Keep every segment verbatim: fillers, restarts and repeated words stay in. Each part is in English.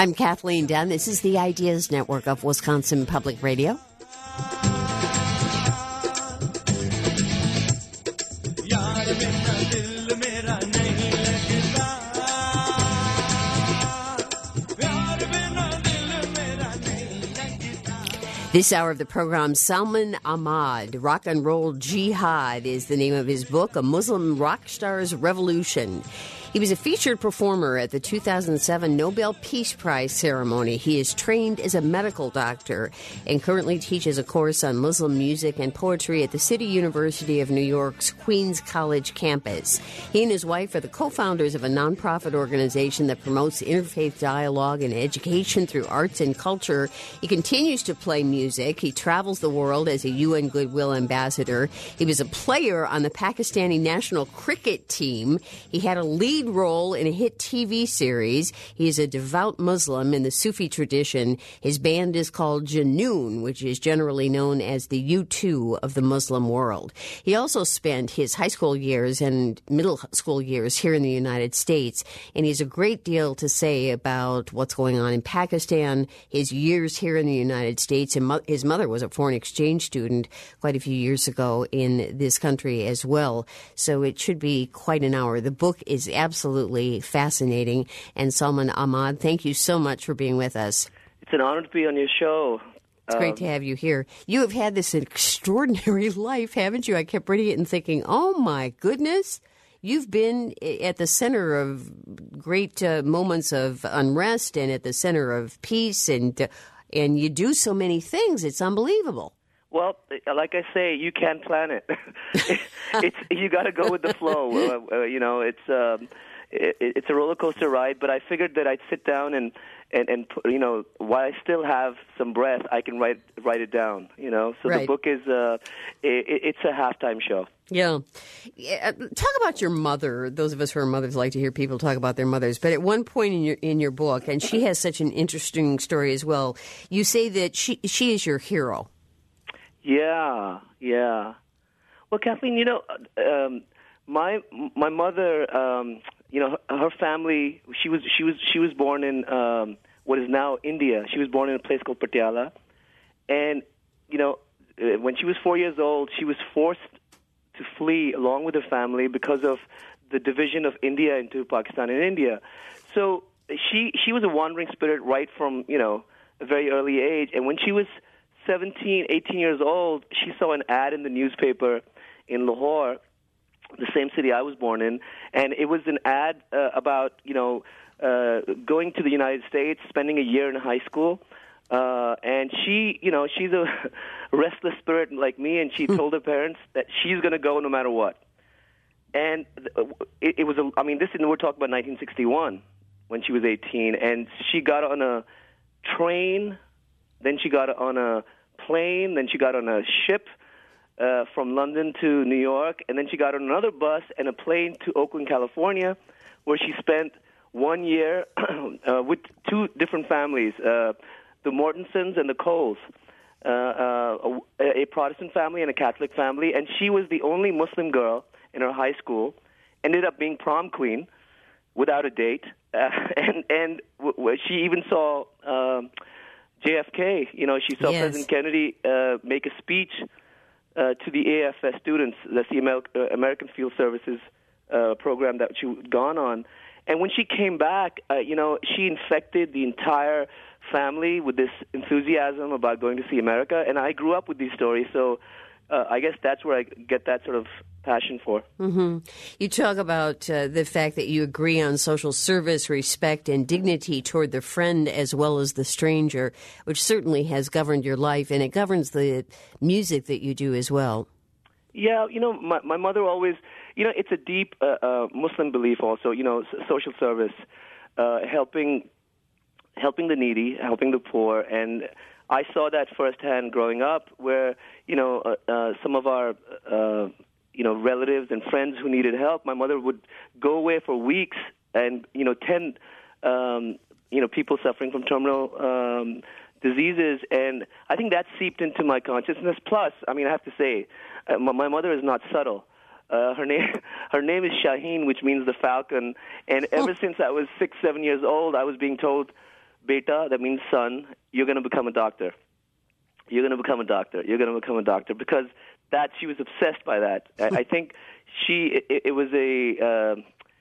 I'm Kathleen Dunn. This is the Ideas Network of Wisconsin Public Radio. This hour of the program, Salman Ahmad, Rock and Roll Jihad is the name of his book, A Muslim Rock Star's Revolution. He was a featured performer at the two thousand seven Nobel Peace Prize ceremony. He is trained as a medical doctor and currently teaches a course on Muslim music and poetry at the City University of New York's Queens College campus. He and his wife are the co-founders of a nonprofit organization that promotes interfaith dialogue and education through arts and culture. He continues to play music. He travels the world as a U N Goodwill ambassador. He was a player on the Pakistani national cricket team. He had a lead role in a hit T V series. He is a devout Muslim in the Sufi tradition. His band is called Junoon, which is generally known as the U two of the Muslim world. He also spent his high school years and middle school years here in the United States, and he has a great deal to say about what's going on in Pakistan, his years here in the United States, and mo- his mother was a foreign exchange student quite a few years ago in this country as well. So it should be quite an hour. The book is absolutely Absolutely fascinating. And Salman Ahmad, thank you so much for being with us. It's an honor to be on your show. It's um, great to have you here. You have had this extraordinary life, haven't you? I kept reading it and thinking, oh my goodness, you've been at the center of great uh, moments of unrest and at the center of peace, and uh, and you do so many things. It's unbelievable. Well, like I say, you can't plan it. it's you got to go with the flow. Uh, uh, you know, it's um, it, it's a roller coaster ride. But I figured that I'd sit down and and and you know, while I still have some breath, I can write write it down. You know, so right. The book is uh, it, it's a halftime show. Yeah. yeah. Talk about your mother. Those of us who are mothers like to hear people talk about their mothers. But at one point in your in your book, and she has such an interesting story as well, you say that she she is your hero. Yeah, yeah. Well, Kathleen, you know, um, my my mother, um, you know, her, her family. She was she was she was born in um, what is now India. She was born in a place called Patiala, and you know, when she was four years old, she was forced to flee along with her family because of the division of India into Pakistan and India. So she she was a wandering spirit right from you know a very early age, and when she was seventeen, eighteen years old, she saw an ad in the newspaper in Lahore, the same city I was born in, and it was an ad uh, about, you know, uh, going to the United States, spending a year in high school, uh, and she, you know, she's a restless spirit like me, and she told her parents that she's going to go no matter what. And it, it was, a, I mean, this is, we're talking about nineteen sixty-one, when she was eighteen, and she got on a train. Then she got on a plane, then she got on a ship uh, from London to New York, and then she got on another bus and a plane to Oakland, California, where she spent one year uh, with two different families, uh, the Mortensons and the Coles, uh, uh, a, a Protestant family and a Catholic family, and she was the only Muslim girl in her high school, ended up being prom queen without a date, uh, and, and w- she even saw... Uh, J F K, you know, she saw yes. President Kennedy uh, make a speech uh, to the A F S students, that's the Amer- uh, American Field Services uh, program that she had gone on. And when she came back, uh, you know, she infected the entire family with this enthusiasm about going to see America. And I grew up with these stories, so uh, I guess that's where I get that sort of passion for. Mm-hmm. You talk about uh, the fact that you agree on social service, respect, and dignity toward the friend as well as the stranger, which certainly has governed your life, and it governs the music that you do as well. Yeah, you know, my, my mother always, you know, it's a deep uh, uh, Muslim belief also, you know, social service, uh, helping helping the needy, helping the poor, and I saw that firsthand growing up where, you know, uh, uh, some of our... Uh, you know, relatives and friends who needed help, my mother would go away for weeks and, you know, tend, um, you know, people suffering from terminal um, diseases. And I think that seeped into my consciousness. Plus, I mean, I have to say, uh, my, my mother is not subtle. Uh, her name, her name is Shaheen, which means the falcon. And ever since I was six, seven years old, I was being told "Beta," that means son, you're going to become a doctor. You're going to become a doctor. You're going to become a doctor. Because that, she was obsessed by that. I, I think she, it, it was a, uh,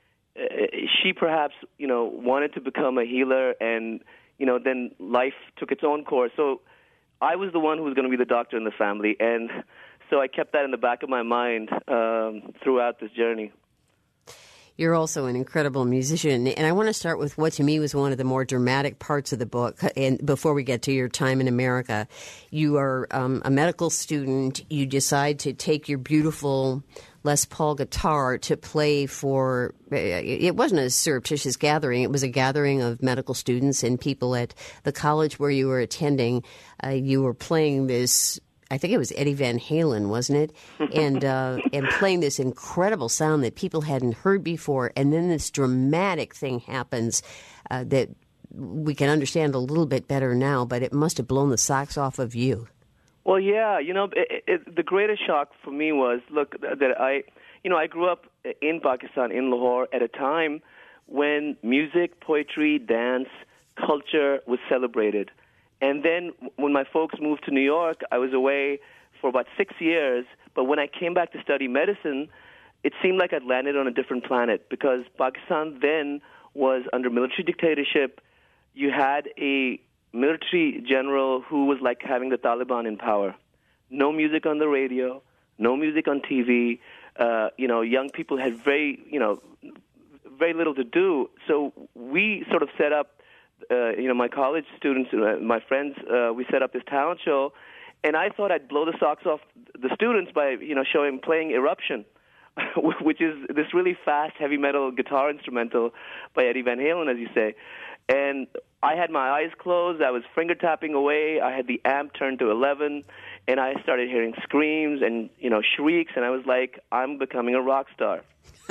she perhaps, you know, wanted to become a healer, and, you know, then life took its own course. So I was the one who was going to be the doctor in the family, and so I kept that in the back of my mind um, throughout this journey. You're also an incredible musician, and I want to start with what to me was one of the more dramatic parts of the book. And before we get to your time in America, you are um, a medical student. You decide to take your beautiful Les Paul guitar to play for, it wasn't a surreptitious gathering. It was a gathering of medical students and people at the college where you were attending. Uh, you were playing this, I think it was Eddie Van Halen, wasn't it? And uh, and playing this incredible sound that people hadn't heard before. And then this dramatic thing happens uh, that we can understand a little bit better now, but it must have blown the socks off of you. Well, yeah, you know, it, it, the greatest shock for me was, look, that I, you know, I grew up in Pakistan, in Lahore, at a time when music, poetry, dance, culture was celebrated. And then when my folks moved to New York, I was away for about six years. But when I came back to study medicine, it seemed like I'd landed on a different planet, because Pakistan then was under military dictatorship. You had a military general who was like having the Taliban in power. No music on the radio, no music on T V. Uh, you know, young people had very, you know, very little to do. So we sort of set up, uh, you know, my college students, uh, my friends, uh, we set up this talent show, and I thought I'd blow the socks off the students by, you know, showing playing Eruption, which is this really fast heavy metal guitar instrumental by Eddie Van Halen, as you say. And I had my eyes closed. I was finger tapping away. I had the amp turned to eleven, and I started hearing screams and, you know, shrieks, and I was like, I'm becoming a rock star.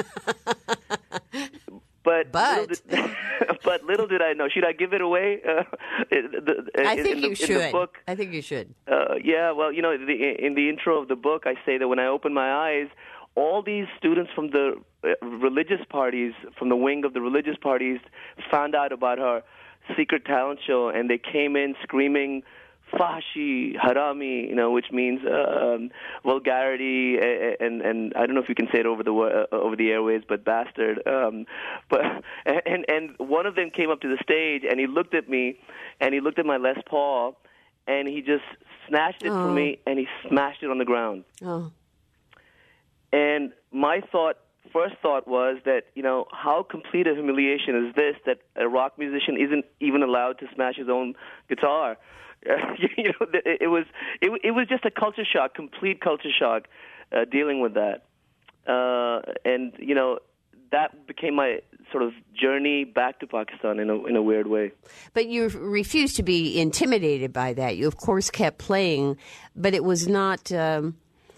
But but little did, but little did I know. Should I give it away? Uh, the, the, I think in you the, should. In the book, I think you should. Uh, yeah, well, you know, the, in the intro of the book, I say that when I opened my eyes, all these students from the religious parties, from the wing of the religious parties, found out about our secret talent show, and they came in screaming, "Fashi, harami," you know, which means uh, um, vulgarity, and and I don't know if you can say it over the uh, over the airways, but bastard. Um, but and and one of them came up to the stage, and he looked at me, and he looked at my Les Paul, and he just snatched it oh. from me, and he smashed it on the ground. Oh. And my thought, first thought was that, you know, how complete a humiliation is this, that a rock musician isn't even allowed to smash his own guitar. you know, it, it was it, it was just a culture shock, complete culture shock, uh, dealing with that. Uh, and, you know, that became my sort of journey back to Pakistan in a, in a weird way. But you refused to be intimidated by that. You, of course, kept playing, but it was not... Um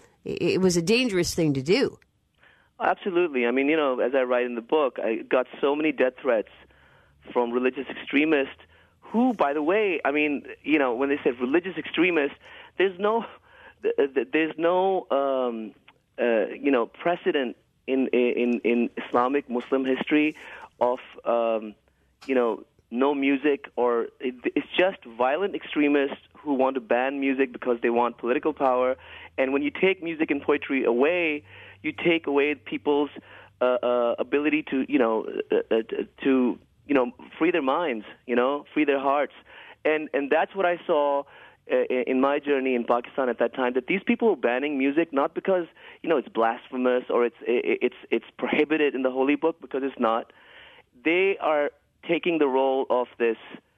It was a dangerous thing to do. Absolutely. I mean, you know, as I write in the book, I got so many death threats from religious extremists who, by the way, I mean, you know, when they say religious extremists, there's no, there's no, um, uh, you know, precedent in in in Islamic Muslim history of, um, you know, no music, or it, it's just violent extremists who want to ban music because they want political power. And when you take music and poetry away, you take away people's uh, uh, ability to, you know, uh, uh, to, you know, free their minds, you know, free their hearts. And and that's what I saw uh, in my journey in Pakistan at that time, that these people were banning music not because, you know, it's blasphemous or it's it's it's prohibited in the Holy Book, because it's not. They are taking the role of this,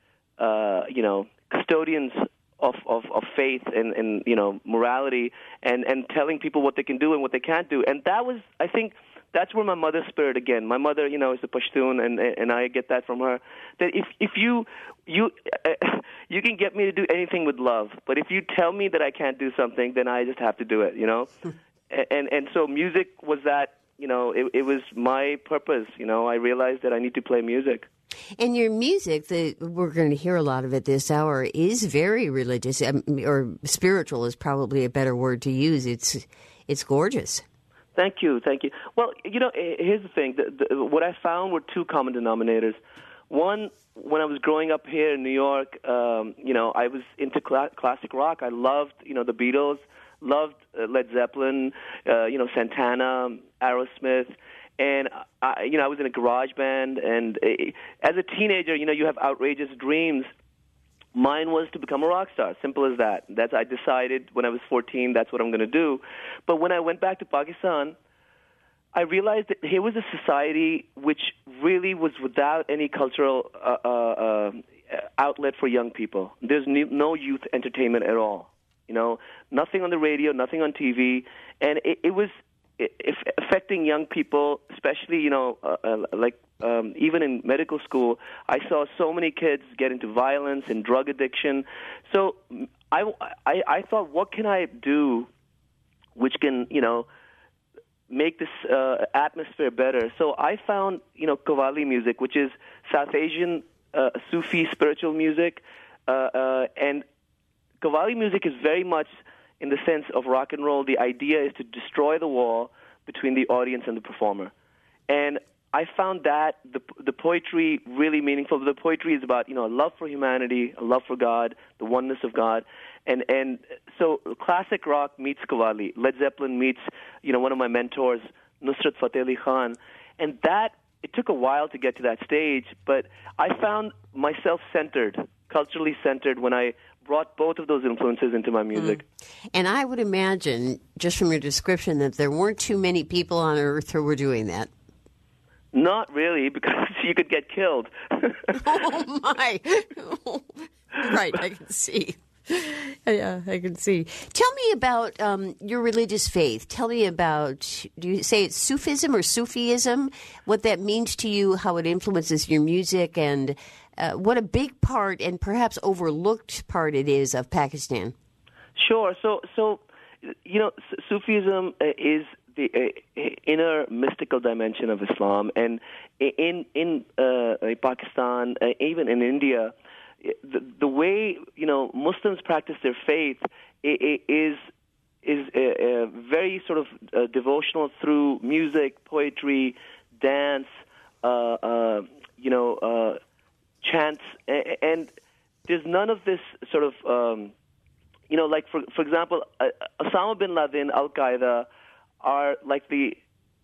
uh, you know, custodians of, of, of faith and, and, you know, morality, and, and telling people what they can do and what they can't do. And that was, I think, that's where my mother's spirit, again, my mother, you know, is a Pashtun, and and I get that from her, that if, if you, you, uh, you can get me to do anything with love, but if you tell me that I can't do something, then I just have to do it, you know? and, and so music was that, you know, it, it was my purpose, you know, I realized that I need to play music. And your music, the, we're going to hear a lot of it this hour, is very religious, um, or spiritual is probably a better word to use. It's it's gorgeous. Thank you, thank you. Well, you know, here's the thing. The, the, what I found were two common denominators. one, when I was growing up here in New York, um, you know, I was into cl- classic rock. I loved, you know, the Beatles, loved uh, Led Zeppelin, uh, you know, Santana, Aerosmith. And, I, you know, I was in a garage band. And uh, as a teenager, you know, you have outrageous dreams. Mine was to become a rock star, simple as that. That's I decided when I was fourteen, that's what I'm going to do. But when I went back to Pakistan, I realized that here was a society which really was without any cultural uh, uh, uh, outlet for young people. There's no youth entertainment at all. You know, nothing on the radio, nothing on T V, and it, it was it, affecting young people, especially, you know, uh, uh, like um, even in medical school, I saw so many kids get into violence and drug addiction. So I, I, I thought, what can I do which can, you know, make this uh, atmosphere better? So I found, you know, Qawwali music, which is South Asian uh, Sufi spiritual music, uh, uh, and Qawwali music is very much in the sense of rock and roll. The idea is to destroy the wall between the audience and the performer. And I found that the the poetry really meaningful. The poetry is about, you know, a love for humanity, a love for God, the oneness of God. And and so classic rock meets Qawwali. Led Zeppelin meets, you know, one of my mentors, Nusrat Fateh Ali Khan. And that, it took a while to get to that stage, but I found myself centered, culturally centered, when I brought both of those influences into my music. Mm. And I would imagine, just from your description, that there weren't too many people on earth who were doing that. Not really, because you could get killed. Oh, my. Right, I can see. Yeah, I can see. Tell me about um, your religious faith. Tell me about, do you say it's Sufism or Sufism? What that means to you, how it influences your music, and uh, what a big part and perhaps overlooked part it is of Pakistan. Sure. So, so you know, Sufism is the uh, inner mystical dimension of Islam, and in in uh, Pakistan, uh, even in India, the, the way, you know, Muslims practice their faith is is a, a very sort of uh, devotional through music, poetry, dance, uh, uh, you know, uh, chants, and there's none of this sort of, um, you know, like for for example, uh, Osama bin Laden, Al Qaeda are like the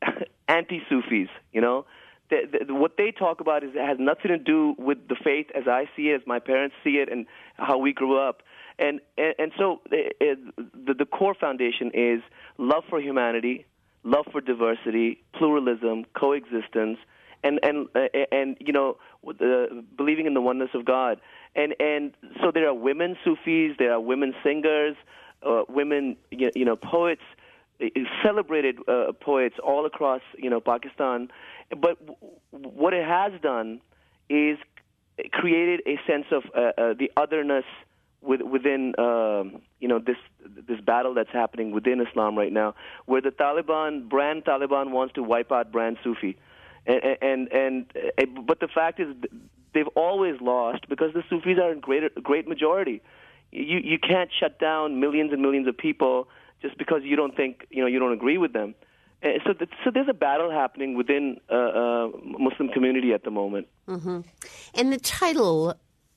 anti-Sufis, you know. The, the, what they talk about is it has nothing to do with the faith as I see it, as my parents see it, and how we grew up. And and, and so it, it, the, the core foundation is love for humanity, love for diversity, pluralism, coexistence, and and uh, and you know, uh, believing in the oneness of God. And and so there are women Sufis, there are women singers, uh, women you, you know poets, celebrated uh, poets all across, you know, Pakistan. But w- what it has done is created a sense of uh, uh, the otherness with, within, uh, you know, this this battle that's happening within Islam right now, where the Taliban, brand Taliban, wants to wipe out brand Sufi, and and, and uh, but the fact is they've always lost because the Sufis are in great great majority. You you can't shut down millions and millions of people just because you don't think, you know, you don't agree with them. Uh, so, th- so there's a battle happening within uh, uh, Muslim community at the moment. Mm-hmm. And the title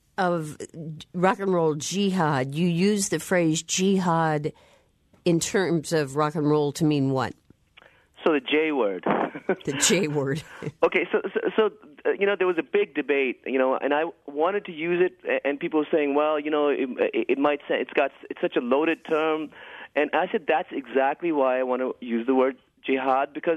of Rock and Roll Jihad, you use the phrase jihad in terms of rock and roll to mean what? So the J word. The J word. Okay, so, so, so uh, you know, there was a big debate, you know, and I wanted to use it, and people were saying, well, you know, it, it might say it's got it's such a loaded term. And I said that's exactly why I want to use the word jihad, because,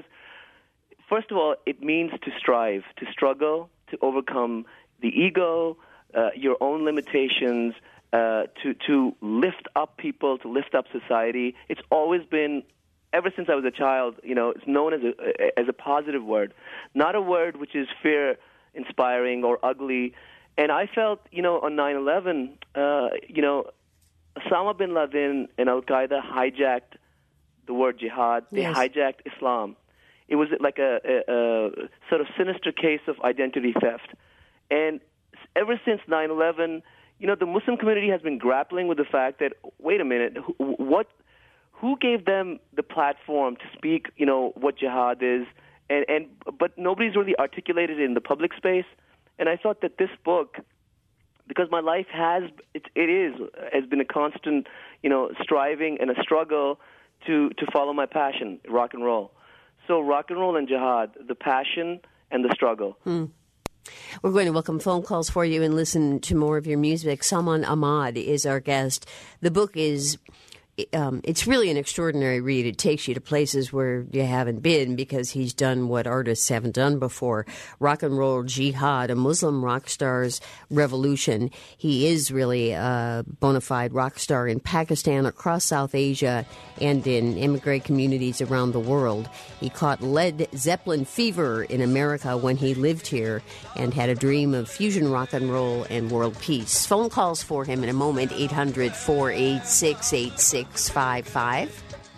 first of all, it means to strive, to struggle, to overcome the ego, uh, your own limitations, uh, to to lift up people, to lift up society. It's always been, ever since I was a child, you know, it's known as a as a positive word, not a word which is fear-inspiring or ugly. And I felt, you know, on nine eleven, uh, you know, Osama bin Laden and Al Qaeda hijacked the word jihad. They yes. hijacked Islam. It was like a, a, a sort of sinister case of identity theft. And ever since nine eleven, you know, the Muslim community has been grappling with the fact that, wait a minute, who, what, who gave them the platform to speak, you know, what jihad is? And, and but nobody's really articulated it in the public space. And I thought that this book, because my life has, it, it is, has been a constant, you know, striving and a struggle to, to follow my passion, rock and roll. So rock and roll and jihad, the passion and the struggle. Hmm. We're going to welcome phone calls for you and listen to more of your music. Salman Ahmad is our guest. The book is, um, it's really an extraordinary read. It takes you to places where you haven't been because he's done what artists haven't done before. Rock and Roll Jihad, a Muslim rock star's revolution. He is really a bona fide rock star in Pakistan, across South Asia, and in immigrant communities around the world. He caught Led Zeppelin fever in America when he lived here and had a dream of fusion rock and roll and world peace. Phone calls for him in a moment, eight hundred, four eight six, eight six five five.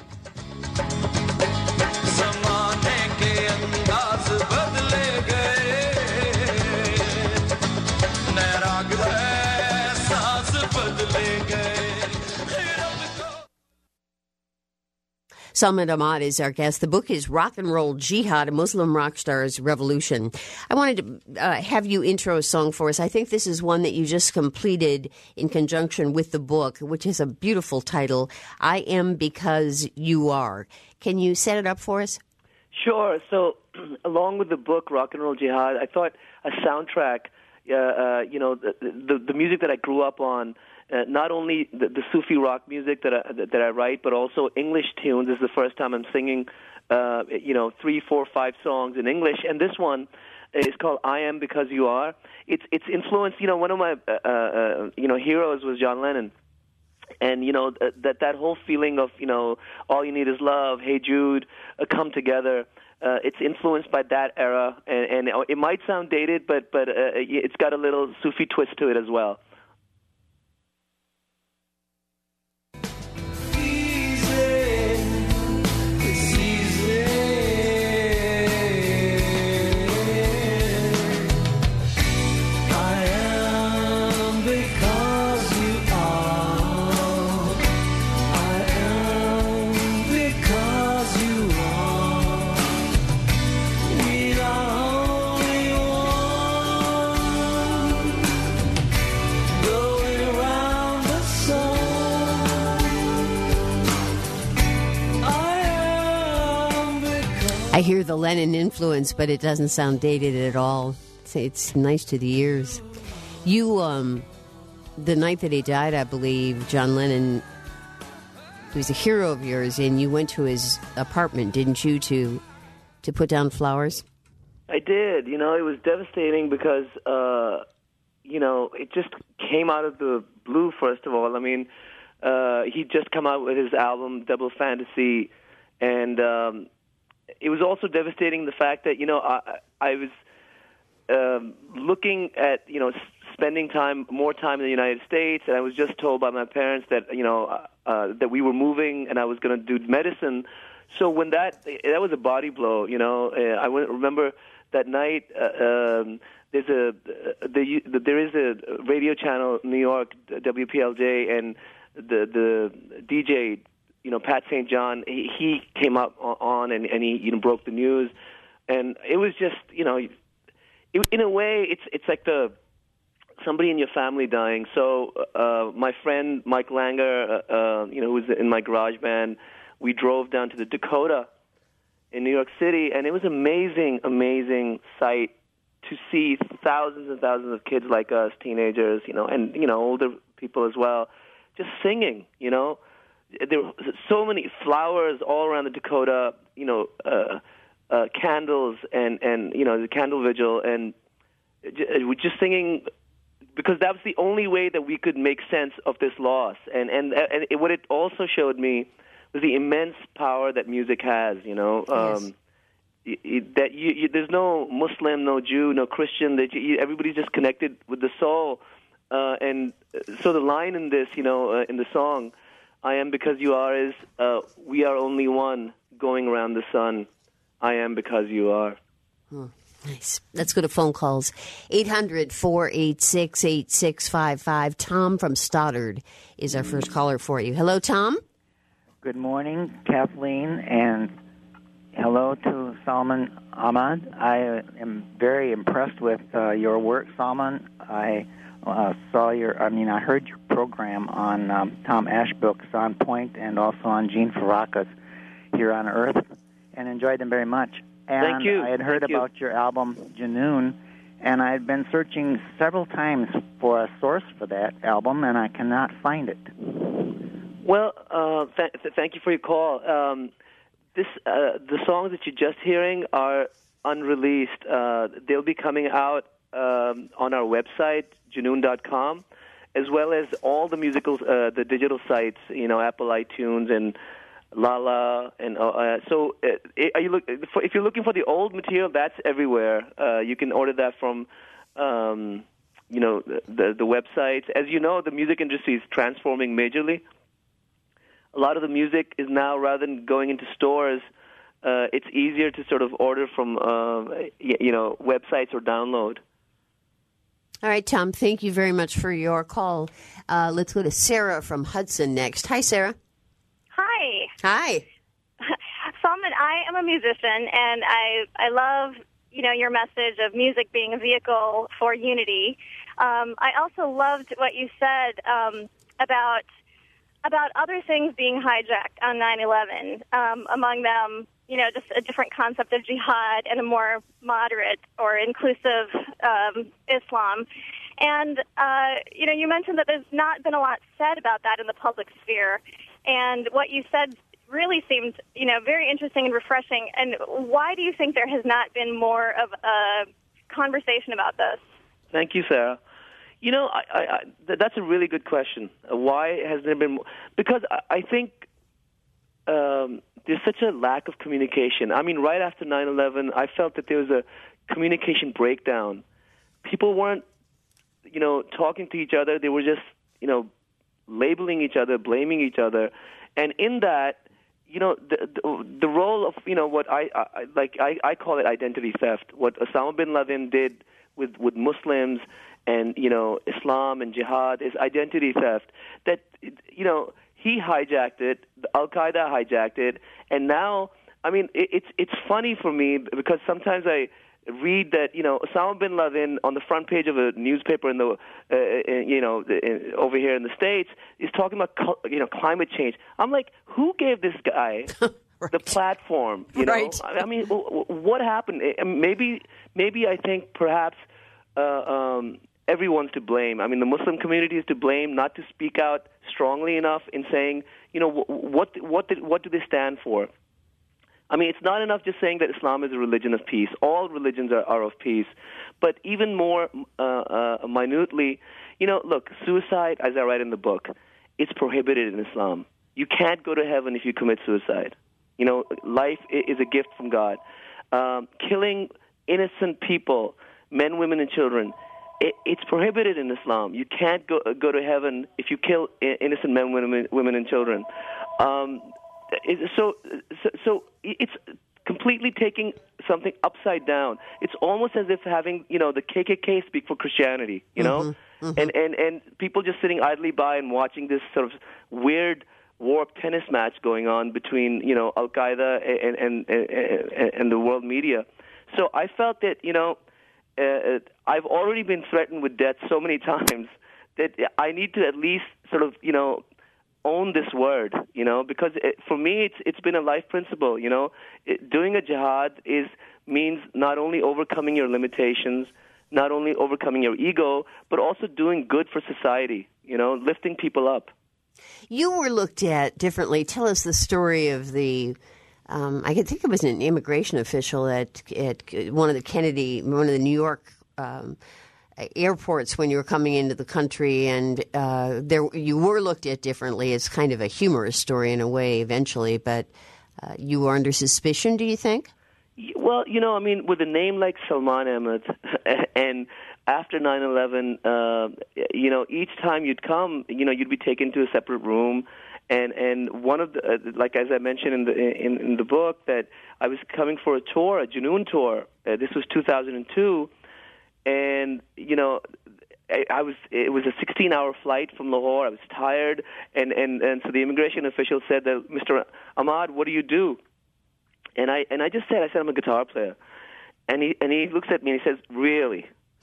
Salman Ahmad is our guest. The book is Rock and Roll Jihad, a Muslim rock star's revolution. I wanted to uh, have you intro a song for us. I think this is one that you just completed in conjunction with the book, which is a beautiful title, I Am Because You Are. Can you set it up for us? Sure. So along with the book, Rock and Roll Jihad, I thought a soundtrack, uh, uh, you know, the, the, the music that I grew up on, Uh, not only the, the Sufi rock music that I, that I write, but also English tunes. This is the first time I'm singing, uh, you know, three, four, five songs in English. And this one is called "I Am Because You Are." It's it's influenced. You know, one of my uh, uh, you know heroes was John Lennon, and you know th- that that whole feeling of you know all you need is love, Hey Jude, uh, come together. Uh, it's influenced by that era, and, and it might sound dated, but but uh, it's got a little Sufi twist to it as well. I hear the Lennon influence, but it doesn't sound dated at all. It's, it's nice to the ears. You, um, the night that he died, I believe, John Lennon, he was a hero of yours, and you went to his apartment, didn't you, to to put down flowers? I did. You know, it was devastating because, uh, you know, it just came out of the blue, first of all. I mean, uh, he'd just come out with his album, Double Fantasy, and um, it was also devastating the fact that, you know, I, I was um, looking at, you know, spending time, more time in the United States, and I was just told by my parents that, you know, uh, that we were moving and I was going to do medicine. So when that, that was a body blow, you know. Uh, I remember that night, uh, um, there's a, the, the, there is a radio channel in New York, W P L J, and the, the D J, you know, Pat Saint John, he, he came up on and, and he, you know, broke the news. And it was just, you know, it, in a way, it's it's like the somebody in your family dying. So uh, my friend Mike Langer, uh, uh, you know, who was in my garage band, we drove down to the Dakota in New York City, and it was amazing, amazing sight to see thousands and thousands of kids like us, teenagers, you know, and, you know, older people as well, just singing, you know. There were so many flowers all around the Dakota, you know, uh, uh, candles and, and, you know, the candle vigil, and we're just singing because that was the only way that we could make sense of this loss. And, and, and it, what it also showed me was the immense power that music has, you know. Um, yes. it, that you, you, there's no Muslim, no Jew, no Christian. That you, everybody's just connected with the soul. Uh, and so the line in this, you know, uh, in the song, I am because you are, is uh, we are only one going around the sun. I am because you are. Oh, nice. Let's go to phone calls. eight hundred, four eight six, eight six five five. Tom from Stoddard is our first caller for you. Hello, Tom. Good morning, Kathleen and hello to Salman Ahmad. I am very impressed with uh, your work, Salman. I uh, saw your, I mean, I heard your program on um, Tom Ashbrook's On Point and also on Gene Faraka's Here on Earth, and enjoyed them very much. And Thank you. I had heard Thank about you. your album, Junoon, and I had been searching several times for a source for that album, and I cannot find it. Well, uh, th- th- thank you for your call. Um, this uh, the songs that you're just hearing are unreleased. Uh, they'll be coming out um, on our website, junoon dot com, as well as all the musical, uh, the digital sites, you know, Apple iTunes and Lala, and uh, so uh, are you look, if you're looking for the old material, that's everywhere. Uh, you can order that from, um, you know, the the websites. As you know, the music industry is transforming majorly. A lot of the music is now, rather than going into stores, uh, it's easier to sort of order from, uh, you know, websites or download. All right, Tom, thank you very much for your call. Uh, let's go to Sarah from Hudson next. Hi, Sarah. Hi. Hi. Salman, I am a musician, and I I love, you know, your message of music being a vehicle for unity. Um, I also loved what you said um, about about other things being hijacked on nine eleven, um, among them, you know, just a different concept of jihad and a more moderate or inclusive um, Islam. And, uh, you know, you mentioned that there's not been a lot said about that in the public sphere. And what you said really seemed, you know, very interesting and refreshing. And why do you think there has not been more of a conversation about this? Thank you, Sarah. You know, I, I, I, th- that's a really good question. Uh, why has there been more? Because I, I think um, there's such a lack of communication. I mean, right after nine eleven, I felt that there was a communication breakdown. People weren't, you know, talking to each other. They were just, you know, labeling each other, blaming each other. And in that, you know, the the, the role of, you know, what I, I like, I, I call it identity theft. What Osama bin Laden did with, with Muslims and, you know, Islam and jihad is identity theft. That, you know, he hijacked it, Al-Qaeda hijacked it, and now, I mean, it, it's it's funny for me because sometimes I read that, you know, Osama bin Laden on the front page of a newspaper in the, uh, you know, in, over here in the States is talking about, you know, climate change. I'm like, who gave this guy right. the platform? You know, right. I mean, what happened? Maybe, maybe I think perhaps uh, um, everyone's to blame. I mean, the Muslim community is to blame, not to speak out strongly enough in saying, you know, what what did, what do they stand for? I mean, it's not enough just saying that Islam is a religion of peace. All religions are, are of peace. But even more uh, uh, minutely, you know, look, suicide, as I write in the book, it's prohibited in Islam. You can't go to heaven if you commit suicide. You know, life is a gift from God. Um, killing innocent people, men, women, and children, it, it's prohibited in Islam. You can't go go to heaven if you kill innocent men, women, women and children. Um, so, so, so it's completely taking something upside down. It's almost as if having, you know, the K K K speak for Christianity, you know, mm-hmm, mm-hmm. and and and people just sitting idly by and watching this sort of weird warped tennis match going on between, you know, Al Qaeda and and, and and the world media. So I felt that, you know, uh, I've already been threatened with death so many times that I need to at least sort of, you know, own this word, you know, because it, for me it's it's been a life principle, you know. It, doing a jihad is means not only overcoming your limitations, not only overcoming your ego, but also doing good for society, you know, lifting people up. You were looked at differently. Tell us the story of the, um, I think it was an immigration official at at one of the Kennedy, one of the New York um, airports when you were coming into the country, and uh, there you were looked at differently. It's kind of a humorous story in a way eventually, but uh, you were under suspicion, do you think? Well, you know, I mean, with a name like Salman Ahmad, and after nine eleven, uh, you know, each time you'd come, you know, you'd be taken to a separate room, and and one of the, uh, like as I mentioned in the in, in the book, that I was coming for a tour, a Junoon tour. Uh, this was two thousand two, and you know, I, I was it was a sixteen-hour flight from Lahore. I was tired, and and and so the immigration official said that, Mister Ahmad, what do you do? And I and I just said, I said, I'm a guitar player. And he and he looks at me and he says, really?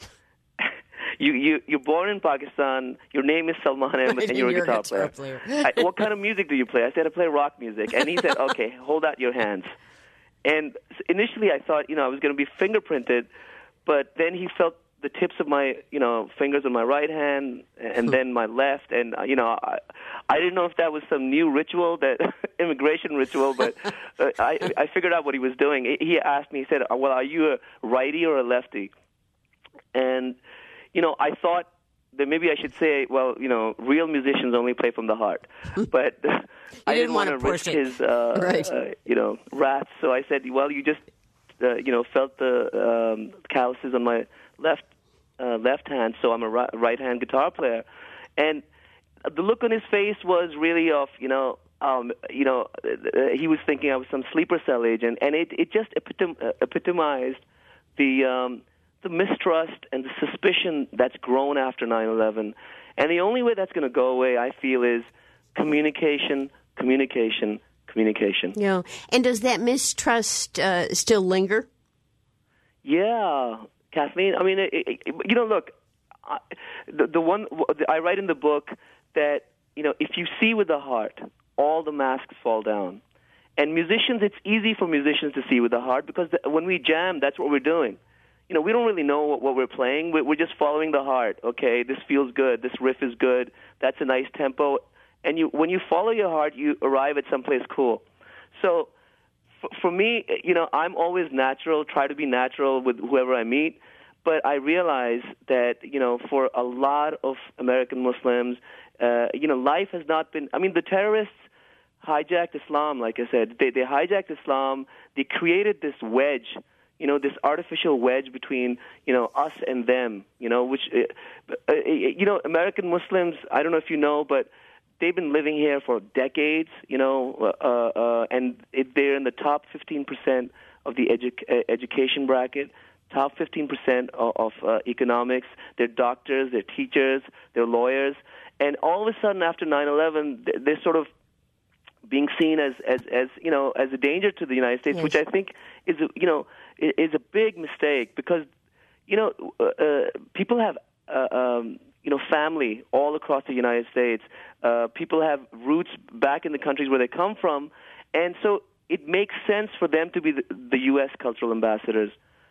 you, you, you're born in Pakistan, your name is Salman Ahmed, and you're, you're a guitar, guitar player. player. I, what kind of music do you play? I said, I play rock music. And he said, okay, hold out your hands. And initially I thought, you know, I was going to be fingerprinted, but then he felt the tips of my, you know, fingers on my right hand and then my left. And, uh, you know, I, I didn't know if that was some new ritual, that immigration ritual, but uh, I, I figured out what he was doing. He asked me, he said, well, are you a righty or a lefty? And, you know, I thought that maybe I should say, well, you know, real musicians only play from the heart. But I didn't, didn't want to risk his, uh, right. uh, you know, wrath. So I said, well, you just, uh, you know, felt the um, calluses on my left uh, left hand, so I'm a ri- right-hand guitar player. And the look on his face was really of, you know, um, you know, uh, he was thinking I was some sleeper cell agent, and it, it just epitom- uh, epitomized the um, the mistrust and the suspicion that's grown after nine eleven. And the only way that's going to go away, I feel, is communication, communication, communication. Yeah. And does that mistrust uh, still linger? Yeah, Kathleen. I mean, it, it, you know, look, I, the, the one I write in the book that, you know, if you see with the heart, all the masks fall down. And musicians, it's easy for musicians to see with the heart because the, when we jam, that's what we're doing. You know, we don't really know what, what we're playing. We're, we're just following the heart. Okay, this feels good. This riff is good. That's a nice tempo. And you, when you follow your heart, you arrive at someplace cool. So for, for me, you know, I'm always natural, try to be natural with whoever I meet. But I realize that, you know, for a lot of American Muslims, uh, you know, life has not been, I mean, the terrorists hijacked Islam, like I said. They, they hijacked Islam. They created this wedge, you know, this artificial wedge between, you know, us and them, you know, which, uh, uh, you know, American Muslims, I don't know if you know, but they've been living here for decades, you know, uh, uh, and it, they're in the top fifteen percent of the edu- uh, education bracket, top fifteen percent of, of uh, economics. They're doctors, they're teachers, they're lawyers. And all of a sudden after nine eleven, they're sort of being seen as, as, as you know, as a danger to the United States, yes. Which I think is, a, you know, is a big mistake because, you know, uh, uh, people have, uh, um, you know, family all across the United States. Uh, people have roots back in the countries where they come from, and so it makes sense for them to be the, the U S cultural ambassadors.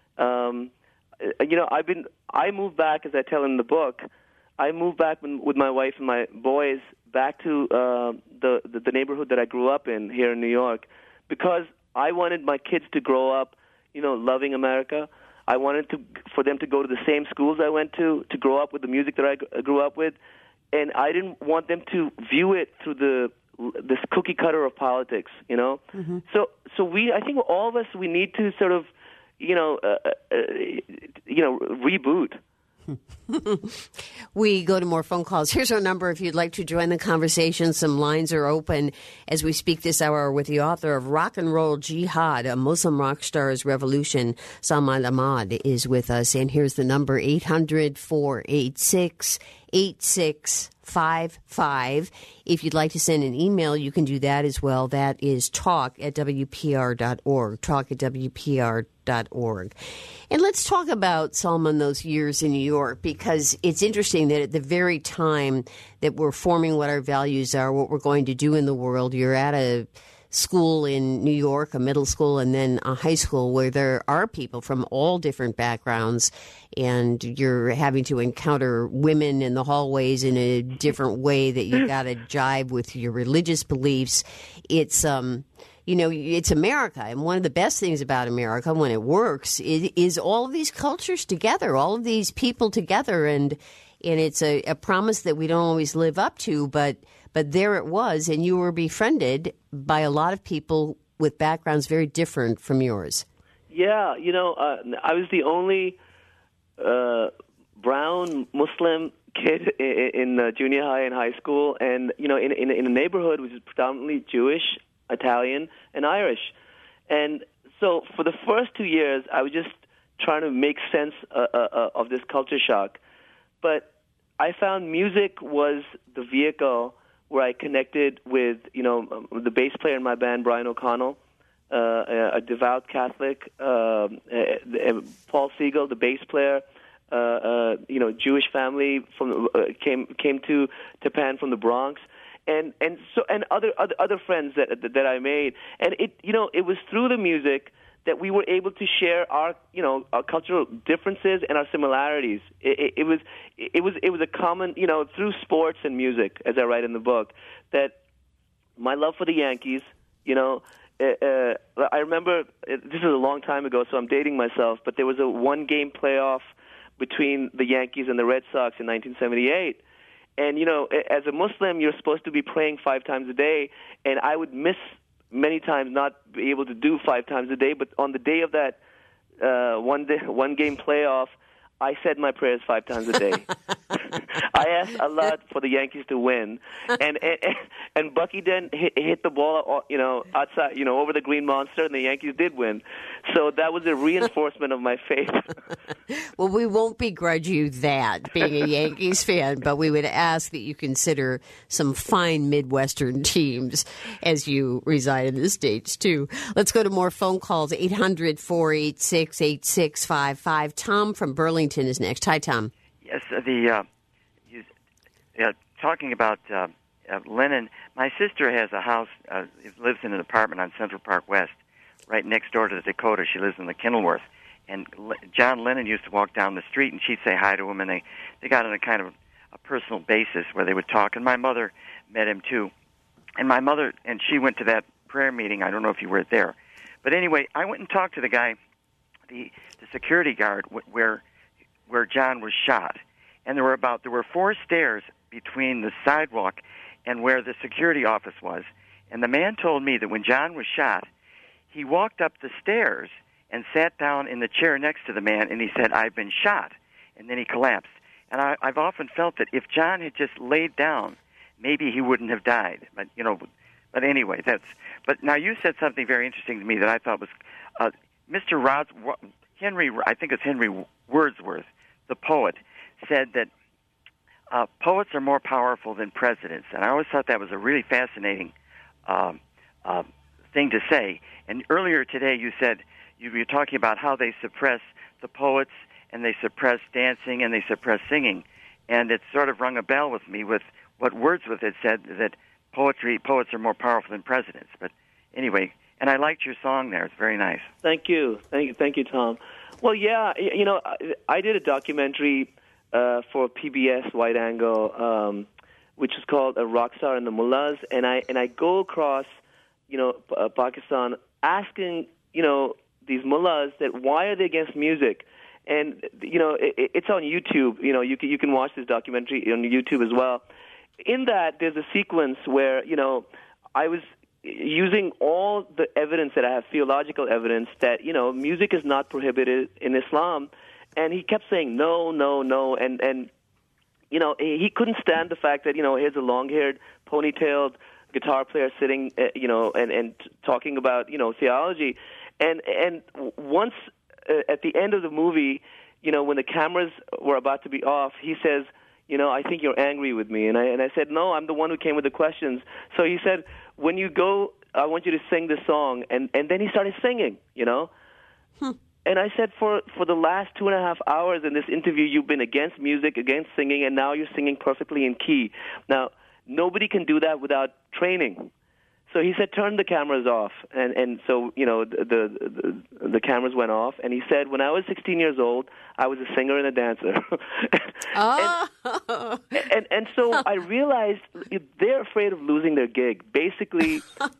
Um, you know, I've been, I moved back, as I tell in the book, I moved back with my wife and my boys back to uh, the, the the neighborhood that I grew up in here in New York because I wanted my kids to grow up, you know, loving America. I wanted to for them to go to the same schools I went to, to grow up with the music that I grew up with, and I didn't want them to view it through the this cookie cutter of politics, you know. Mm-hmm. So so we, I think all of us, we need to sort of, you know, uh, uh, you know, reboot. We go to more phone calls. Here's our number if you'd like to join the conversation. Some lines are open as we speak this hour with the author of Rock and Roll Jihad, a Muslim rock star's revolution. Salman Ahmad is with us. And here's the number, eight hundred, four eight six, eight six five five. If you'd like to send an email, you can do that as well. That is talk at W P R dot org, talk at W P R dot org. And let's talk about, Salman, those years in New York, because it's interesting that at the very time that we're forming what our values are, what we're going to do in the world, you're at a school in New York, a middle school, and then a high school where there are people from all different backgrounds, and you're having to encounter women in the hallways in a different way that you got to jive with your religious beliefs. It's, um, you know, it's America, and one of the best things about America, when it works, is, is all of these cultures together, all of these people together, and and it's a, a promise that we don't always live up to, but but there it was, and you were befriended by a lot of people with backgrounds very different from yours. Yeah, you know, uh, I was the only uh, brown Muslim kid in, in uh, junior high and high school, and, you know, in, in, in a neighborhood which is predominantly Jewish, Italian, and Irish. And so for the first two years, I was just trying to make sense uh, uh, of this culture shock. But I found music was the vehicle where I connected with, you know, the bass player in my band, Brian O'Connell, uh, a devout Catholic. Uh, uh, Paul Siegel, the bass player, uh, uh, you know, Jewish family from uh, came came to Japan from the Bronx, and and so and other other other friends that that I made, and it you know it was through the music that we were able to share our, you know, our cultural differences and our similarities. It, it, it was, it was, it was a common, you know, through sports and music, as I write in the book, that my love for the Yankees, you know, uh, uh, I remember, uh, this is a long time ago, so I'm dating myself, but there was a one-game playoff between the Yankees and the Red Sox in nineteen seventy-eight. And, you know, as a Muslim, you're supposed to be praying five times a day, and I would miss many times not be able to do five times a day, but on the day of that uh, one day, one game playoff, I said my prayers five times a day. I asked Allah for the Yankees to win, and and, and Bucky then hit, hit the ball, you know, outside, you know, over the green monster, and the Yankees did win. So that was a reinforcement of my faith. Well, we won't begrudge you that, being a Yankees fan, but we would ask that you consider some fine Midwestern teams as you reside in the States, too. Let's go to more phone calls, eight hundred, four eight six, eight six five five. Tom from Burlington is next. Hi, Tom. Yes, uh, the uh, you, uh, talking about uh, uh, Lennon, my sister has a house, uh, lives in an apartment on Central Park West, right next door to the Dakota. She lives in the Kenilworth. And Le- John Lennon used to walk down the street, and she'd say hi to him, and they, they got on a kind of a personal basis where they would talk. And my mother met him, too. And my mother, and she went to that prayer meeting. I don't know if you were there. But anyway, I went and talked to the guy, the, the security guard, wh- where where John was shot. And there were about, there were four stairs between the sidewalk and where the security office was. And the man told me that when John was shot, he walked up the stairs and sat down in the chair next to the man, and he said, "I've been shot." And then he collapsed. And I, I've often felt that if John had just laid down, maybe he wouldn't have died. But, you know, but anyway, that's, but now you said something very interesting to me that I thought was, uh, Mister Rod, Henry, I think it's Henry Wordsworth, the poet, said that uh, poets are more powerful than presidents. And I always thought that was a really fascinating um, uh, thing to say. And earlier today you said, you were talking about how they suppress the poets, and they suppress dancing, and they suppress singing. And it sort of rung a bell with me with what Wordsworth had said, that poetry, poets are more powerful than presidents. But anyway, and I liked your song there. It's very nice. Thank you. Thank you, Thank you, Tom. Well, yeah, you know, I, I did a documentary uh, for P B S Wide Angle, um, which is called "A Rock Star and the Mullahs," and I and I go across, you know, uh, Pakistan, asking, you know, these mullahs that why are they against music, and you know, it, it's on YouTube. You know, you can you can watch this documentary on YouTube as well. In that, there's a sequence where, you know, I was using all the evidence that I have, theological evidence, that, you know, music is not prohibited in Islam. And he kept saying, no, no, no. And, and you know, he couldn't stand the fact that, you know, here's a long-haired, ponytailed guitar player sitting, uh, you know, and, and talking about, you know, theology. And, and once uh, at the end of the movie, you know, when the cameras were about to be off, he says, you know, I think you're angry with me. And I and I said, no, I'm the one who came with the questions. So he said, when you go, I want you to sing this song. And, and then he started singing, you know. Hmm. And I said, for, for the last two and a half hours in this interview, you've been against music, against singing, and now you're singing perfectly in key. Now, nobody can do that without training. So he said, turn the cameras off. And, and so, you know, the, the the cameras went off. And he said, when I was sixteen years old, I was a singer and a dancer. Oh. and, and, and so I realized they're afraid of losing their gig. Basically,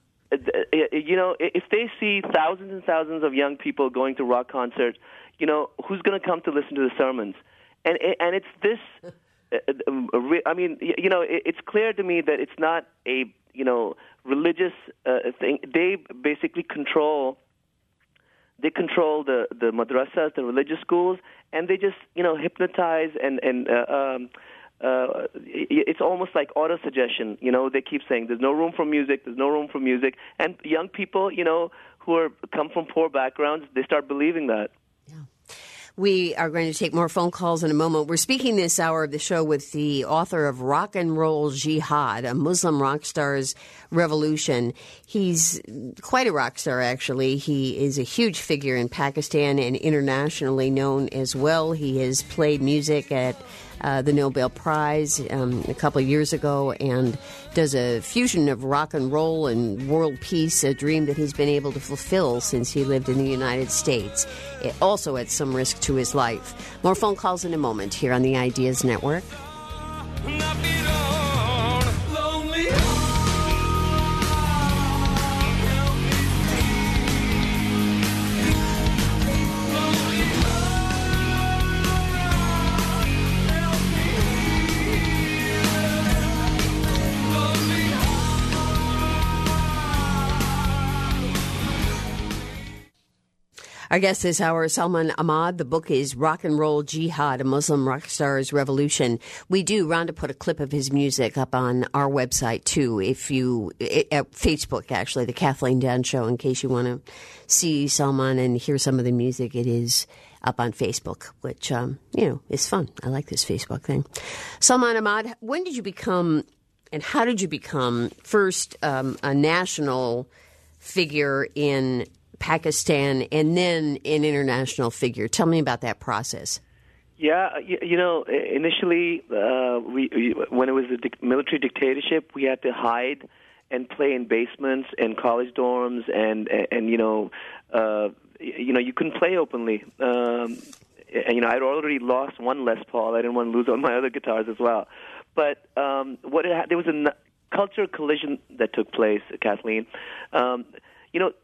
you know, if they see thousands and thousands of young people going to rock concerts, you know, who's going to come to listen to the sermons? And, and it's this, I mean, you know, it's clear to me that it's not a, you know, religious uh, thing. They basically control. They control the the madrasas, the religious schools, and they just, you know, hypnotize and and uh, um, uh, it's almost like auto suggestion. You know, they keep saying there's no room for music. There's no room for music, and young people, you know, who are come from poor backgrounds, they start believing that. Yeah. We are going to take more phone calls in a moment. We're speaking this hour of the show with the author of Rock and Roll Jihad, a Muslim rock star's revolution. He's quite a rock star, actually. He is a huge figure in Pakistan and internationally known as well. He has played music at uh, the Nobel Prize um, a couple of years ago and does a fusion of rock and roll and world peace, a dream that he's been able to fulfill since he lived in the United States, it also at some risk to his life. More phone calls in a moment here on the Ideas Network. Our guest this hour, Salman Ahmad. The book is Rock and Roll Jihad, a Muslim rock star's revolution. We do, Rhonda put a clip of his music up on our website, too, if you, at Facebook, actually, the Kathleen Dunn Show, in case you want to see Salman and hear some of the music. It is up on Facebook, which, um, you know, is fun. I like this Facebook thing. Salman Ahmad, when did you become, and how did you become, first, um, a national figure in Pakistan and then an international figure? Tell me about that process. Yeah, you, you know, initially, uh, we, we when it was a dic- military dictatorship, we had to hide and play in basements and college dorms, and and, and you know, uh, you know, you couldn't play openly. Um, and you know, I'd already lost one Les Paul. I didn't want to lose all my other guitars as well. But um, what it ha- there was a n- cultural collision that took place, Kathleen. Um, you know.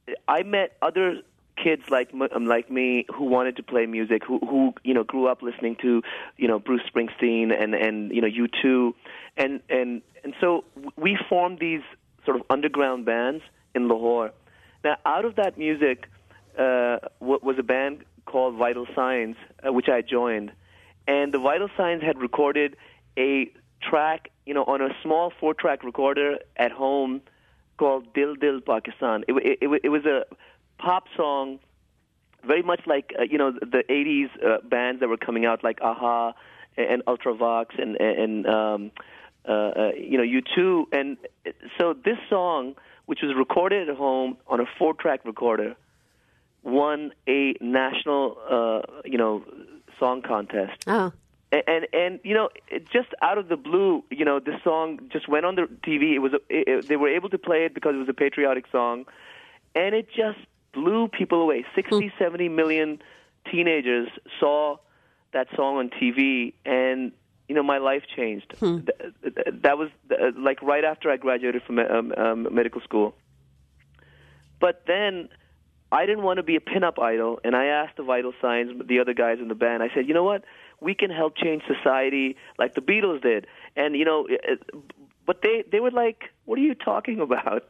I met other kids like like me who wanted to play music, who who you know grew up listening to you know Bruce Springsteen and and you know U two, and and and so we formed these sort of underground bands in Lahore. Now, out of that music uh, was a band called Vital Signs, uh, which I joined, and the Vital Signs had recorded a track, you know, on a small four-track recorder at home, called Dil Dil Pakistan. It, it, it, it was a pop song, very much like uh, you know the eighties uh, bands that were coming out, like Aha and Ultravox and and um, uh, uh, you know U two. And so this song, which was recorded at home on a four-track recorder, won a national uh, you know song contest. Oh. And, and and you know, it just out of the blue, you know, this song just went on the T V. It was a, it, it, they were able to play it because it was a patriotic song, and it just blew people away. sixty, seventy million teenagers saw that song on T V, and you know, my life changed. Hmm. That, that was uh, like right after I graduated from um, um, medical school. But then I didn't want to be a pinup idol, and I asked the Vital Signs, the other guys in the band, I said, you know what? We can help change society like the Beatles did. And, you know, but they, they were like, what are you talking about?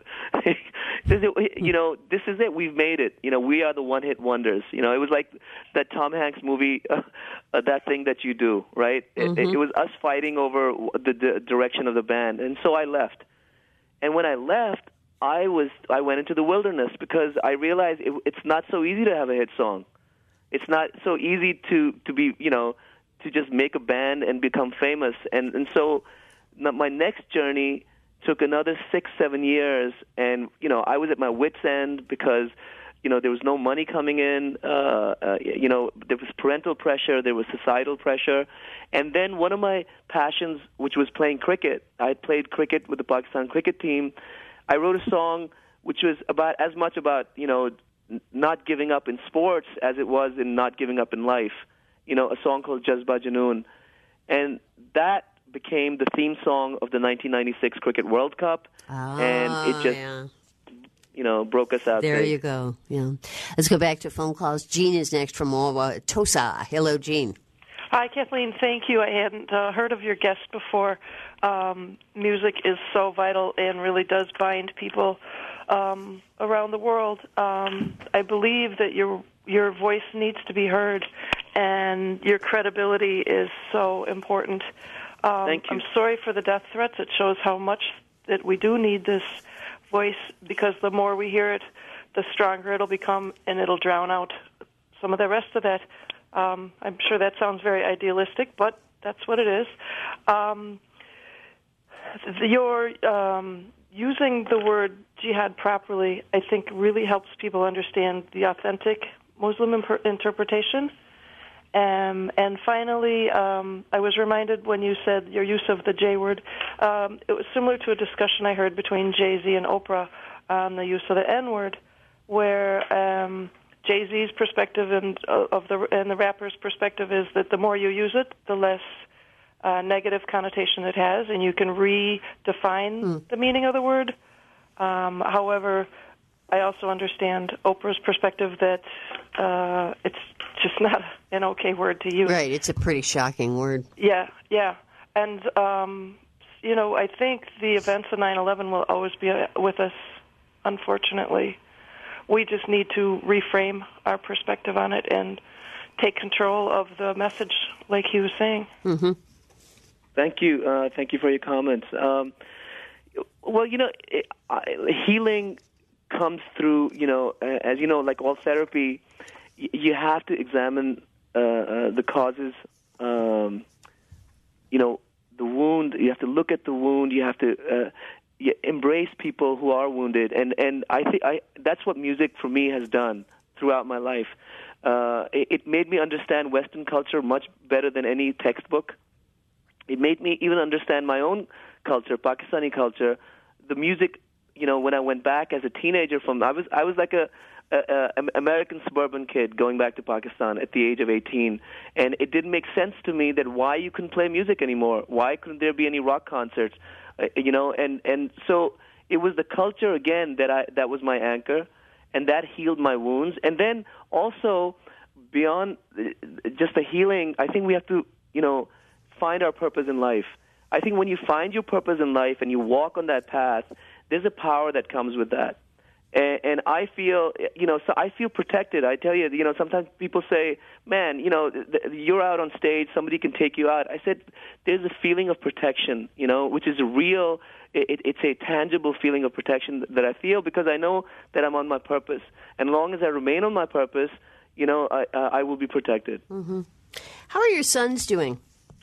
You know, this is it. We've made it. You know, we are the one-hit wonders. You know, it was like that Tom Hanks movie, uh, uh, That Thing That You Do, right? Mm-hmm. It, it was us fighting over the, the direction of the band. And so I left. And when I left, I was I went into the wilderness because I realized it, it's not so easy to have a hit song. It's not so easy to, to be, you know, to just make a band and become famous. And and so my next journey took another six, seven years. And, you know, I was at my wit's end because, you know, there was no money coming in. Uh, uh, you know, there was parental pressure. There was societal pressure. And then one of my passions, which was playing cricket, I played cricket with the Pakistan cricket team. I wrote a song which was about as much about, you know, n- not giving up in sports as it was in not giving up in life. You know, a song called Jazba Junoon. And that became the theme song of the nineteen ninety-six Cricket World Cup. Oh, and it just, yeah. you know, broke us out. There big. you go. Yeah. Let's go back to phone calls. Jean is next from uh, Tosa. Hello, Jean. Hi, Kathleen. Thank you. I hadn't uh, heard of your guest before. Um, music is so vital and really does bind people um, around the world. Um, I believe that your your voice needs to be heard, and your credibility is so important. Um, Thank you. I'm sorry for the death threats. It shows how much that we do need this voice, because the more we hear it, the stronger it'll become, and it'll drown out some of the rest of that Um, I'm sure that sounds very idealistic, but that's what it is. Um, your um, using the word jihad properly, I think, really helps people understand the authentic Muslim imp- interpretation. Um, and finally, um, I was reminded when you said your use of the J word, um, it was similar to a discussion I heard between Jay-Z and Oprah on the use of the N word, where um, Jay-Z's perspective and uh, of the and the rapper's perspective is that the more you use it, the less uh, negative connotation it has, and you can redefine mm. the meaning of the word. Um, however, I also understand Oprah's perspective that uh, it's just not an okay word to use. Right, it's a pretty shocking word. Yeah, yeah. And, um, you know, I think the events of nine eleven will always be with us, unfortunately. We just need to reframe our perspective on it and take control of the message, like he was saying. Mm-hmm. Thank you. Uh, thank you for your comments. Um, well, you know, it, I, healing comes through, you know, as you know, like all therapy, y- you have to examine uh, uh, the causes, um, you know, the wound. You have to look at the wound. You have to uh, you embrace people who are wounded. And, and I think I, that's what music for me has done throughout my life. Uh, it, it made me understand Western culture much better than any textbook. It made me even understand my own culture, Pakistani culture. The music, you know, when I went back as a teenager from, I was I was like a, a, a American suburban kid going back to Pakistan at the age of eighteen, and it didn't make sense to me that why you couldn't play music anymore, why couldn't there be any rock concerts, uh, you know, and and so it was the culture again that I that was my anchor, and that healed my wounds, and then also beyond just the healing, I think we have to, you know, find our purpose in life. I think when you find your purpose in life and you walk on that path, there's a power that comes with that. And, and I feel, you know, so I feel protected. I tell you, you know, sometimes people say, man, you know, th- you're out on stage, somebody can take you out. I said, there's a feeling of protection, you know, which is a real, it, it's a tangible feeling of protection that I feel because I know that I'm on my purpose. And as long as I remain on my purpose, you know, I, uh, I will be protected. Mm-hmm. How are your sons doing?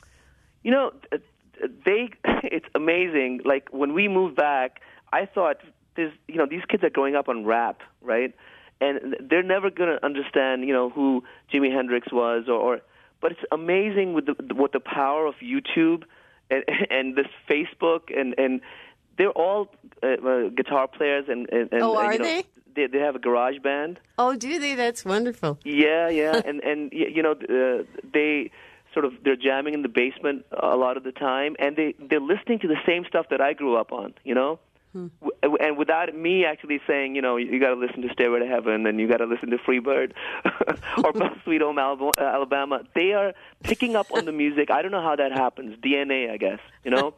You know, they, it's amazing. Like, when we moved back, I thought, there's, you know, these kids are growing up on rap, right? And they're never going to understand, you know, who Jimi Hendrix was, or, or but it's amazing with the, what the power of YouTube and, and this Facebook, and, and they're all uh, uh, guitar players. And, and, and oh, are you know, they? they? They have a garage band. Oh, do they? That's wonderful. Yeah, yeah, and, and you know, uh, they... sort of they're jamming in the basement a lot of the time, and they they're listening to the same stuff that I grew up on, you know, hmm. w- and without me actually saying, you know, you got to listen to Stairway to Heaven and you got to listen to Freebird or Sweet Home Alabama. They are picking up on the music. I don't know how that happens. D N A, I guess, you know.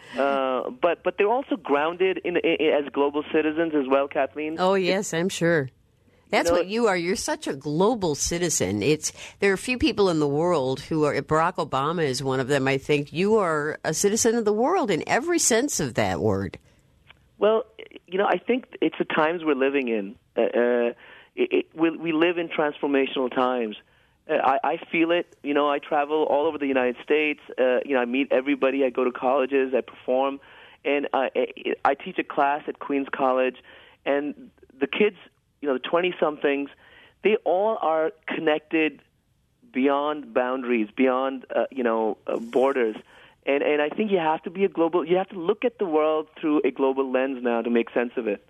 uh, but but they're also grounded in, in as global citizens as well, Kathleen. Oh yes, I'm sure. That's you know, what you are. You're such a global citizen. It's there are a few people in the world who are. Barack Obama is one of them. I think you are a citizen of the world in every sense of that word. Well, you know, I think it's the times we're living in. Uh, uh, it, it, we, we live in transformational times. Uh, I, I feel it. You know, I travel all over the United States. Uh, you know, I meet everybody. I go to colleges. I perform, and I, I teach a class at Queens College, and the kids, you know, the twenty-somethings, they all are connected beyond boundaries, beyond, uh, you know, uh, borders. And and I think you have to be a global, you have to look at the world through a global lens now to make sense of it.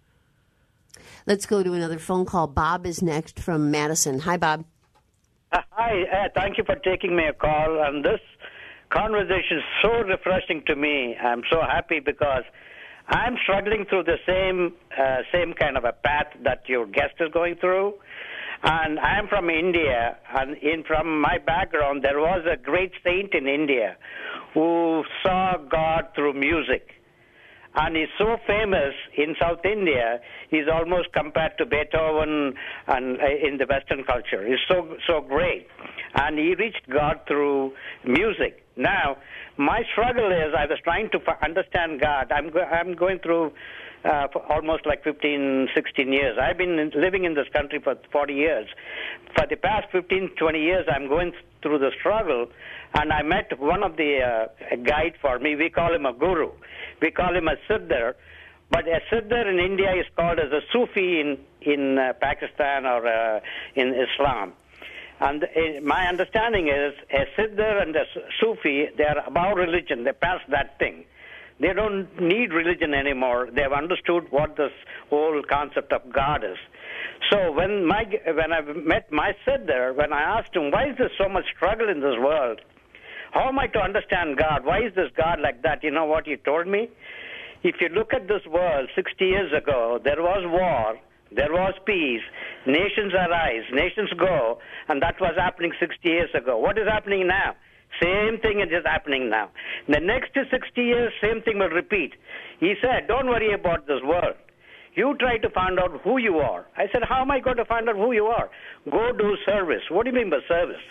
Let's go to another phone call. Bob is next from Madison. Hi, Bob. Uh, hi, uh, thank you for taking my call. And this conversation is so refreshing to me. I'm so happy because I'm struggling through the same uh, same kind of a path that your guest is going through. And I'm from India, and in from my background, there was a great saint in India who saw God through music. And he's so famous in South India, he's almost compared to Beethoven and uh, in the Western culture. He's so so great. And he reached God through music. Now, my struggle is I was trying to f- understand God. I'm go- I'm going through uh, for almost like fifteen, sixteen years. I've been in, living in this country for forty years. For the past fifteen, twenty years, I'm going through the struggle, and I met one of the uh, a guide for me. We call him a guru. We call him a siddhar. But a siddhar in India is called as a Sufi in, in uh, Pakistan or uh, in Islam. And uh, my understanding is a siddhar and a Sufi, they are about religion. They passed that thing. They don't need religion anymore. They have understood what this whole concept of God is. So when my when I met my siddhar, when I asked him, why is there so much struggle in this world? How am I to understand God? Why is this God like that? You know what he told me? If you look at this world sixty years ago, there was war, there was peace, nations arise, nations go, and that was happening sixty years ago. What is happening now? Same thing is happening now. The next sixty years, same thing will repeat. He said, don't worry about this world. You try to find out who you are. I said, how am I going to find out who you are? Go do service. What do you mean by service?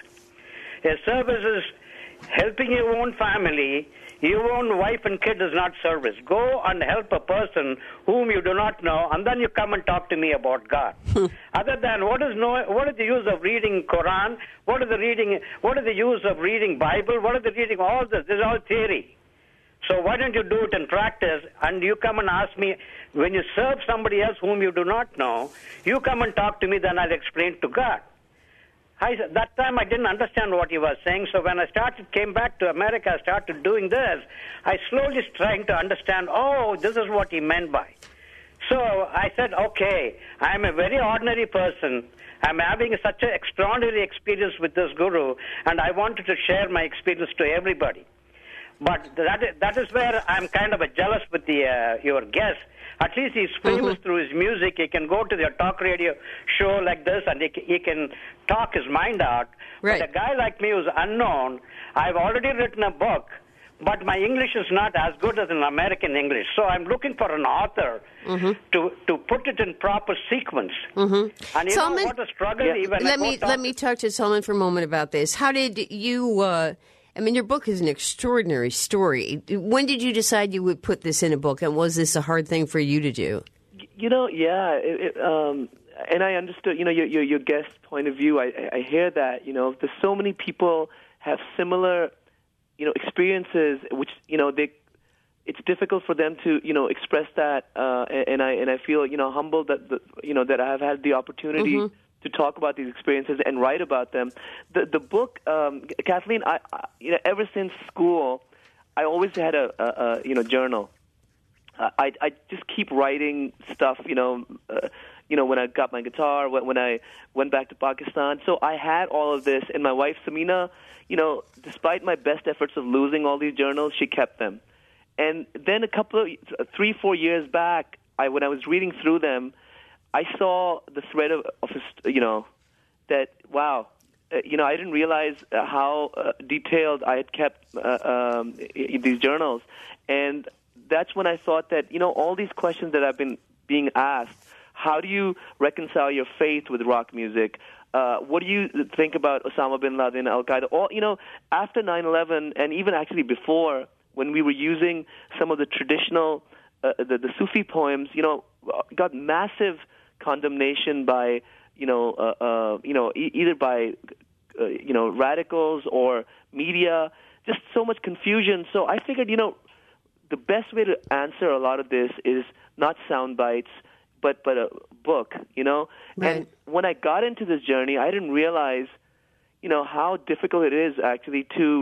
A service is helping your own family. Your own wife and kid is not service. Go and help a person whom you do not know, and then you come and talk to me about God. Other than what is no, what is the use of reading Quran? What is the reading? What is the use of reading Bible? What is the reading? All this. This is all theory. So why don't you do it in practice? And you come and ask me when you serve somebody else whom you do not know. You come and talk to me, then I'll explain to God. I, that time I didn't understand what he was saying, so when I started, came back to America, I started doing this, I slowly trying to understand, oh, this is what he meant by. So I said, okay, I'm a very ordinary person. I'm having such an extraordinary experience with this guru, and I wanted to share my experience to everybody. But that is, that is where I'm kind of a jealous with the uh, your guest. At least he's famous mm-hmm. through his music. He can go to the talk radio show like this, and he, he can talk his mind out. Right. But a guy like me who's unknown, I've already written a book, but my English is not as good as an American English. So I'm looking for an author mm-hmm. to, to put it in proper sequence. Mm-hmm. And you Salman, know what a struggle yeah. even let me let me talk to Salman for a moment about this. How did you? Uh, I mean, your book is an extraordinary story. When did you decide you would put this in a book, and was this a hard thing for you to do? You know, yeah, it, it, um, and I understood. You know, your your, your guest point of view. I, I hear that. You know, there's so many people have similar, you know, experiences, which you know they. It's difficult for them to you know express that, uh, and I and I feel you know humbled that the, you know that I have had the opportunity. Mm-hmm. to talk about these experiences and write about them. The the book, um, Kathleen, I, I you know ever since school, I always had a, a, a you know journal. Uh, I I just keep writing stuff. You know, uh, you know when I got my guitar, when, when I went back to Pakistan. So I had all of this, and my wife Samina, you know, despite my best efforts of losing all these journals, she kept them. And then a couple of three four years back, I when I was reading through them, I saw the thread of, of you know, that, wow, uh, you know, I didn't realize uh, how uh, detailed I had kept uh, um, in these journals. And that's when I thought that, you know, all these questions that I've been being asked, how do you reconcile your faith with rock music? Uh, what do you think about Osama bin Laden, Al-Qaeda? All, you know, after nine eleven, and even actually before, when we were using some of the traditional, uh, the, the Sufi poems, you know, got massive condemnation by, you know, uh, uh, you know, e- either by, uh, you know, radicals or media, just so much confusion. So I figured, you know, the best way to answer a lot of this is not sound bites, but but a book, you know. Right. And when I got into this journey, I didn't realize, you know, how difficult it is actually to.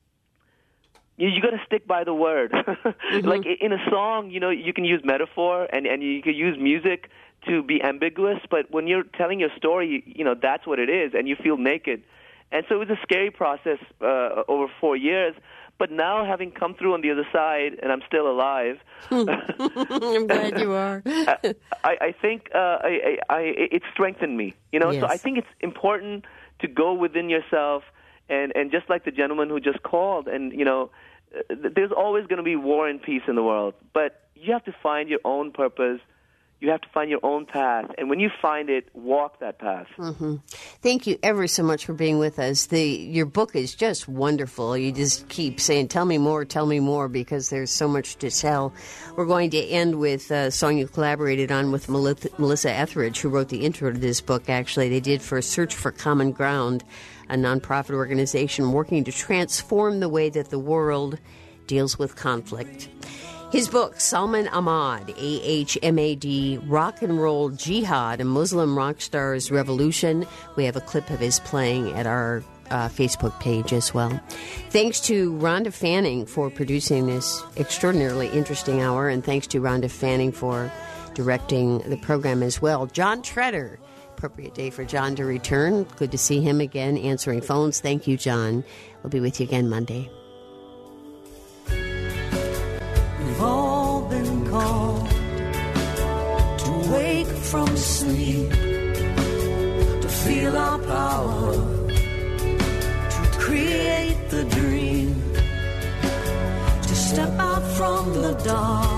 You, you got to stick by the word. Mm-hmm. Like in a song, you know, you can use metaphor and, and you can use music to be ambiguous, but when you're telling your story, you, you know, that's what it is, and you feel naked. And so it was a scary process uh, over four years. But now, having come through on the other side, and I'm still alive. I'm glad you are. I, I think uh, I, I, I, it strengthened me. You know, yes. So I think it's important to go within yourself, and, and just like the gentleman who just called, and you know, there's always going to be war and peace in the world, but you have to find your own purpose. You have to find your own path. And when you find it, walk that path. Mm-hmm. Thank you ever so much for being with us. The Your book is just wonderful. You just keep saying, tell me more, tell me more, because there's so much to tell. We're going to end with a song you collaborated on with Melissa Etheridge, who wrote the intro to this book, actually. They did for Search for Common Ground, a nonprofit organization working to transform the way that the world deals with conflict. His book, Salman Ahmad, A H M A D, Rock and Roll Jihad, a Muslim rock star's revolution. We have a clip of his playing at our uh, Facebook page as well. Thanks to Rhonda Fanning for producing this extraordinarily interesting hour, and thanks to Rhonda Fanning for directing the program as well. John Treader, appropriate day for John to return. Good to see him again answering phones. Thank you, John. We'll be with you again Monday. We've all been called to wake from sleep, to feel our power, to create the dream, to step out from the dark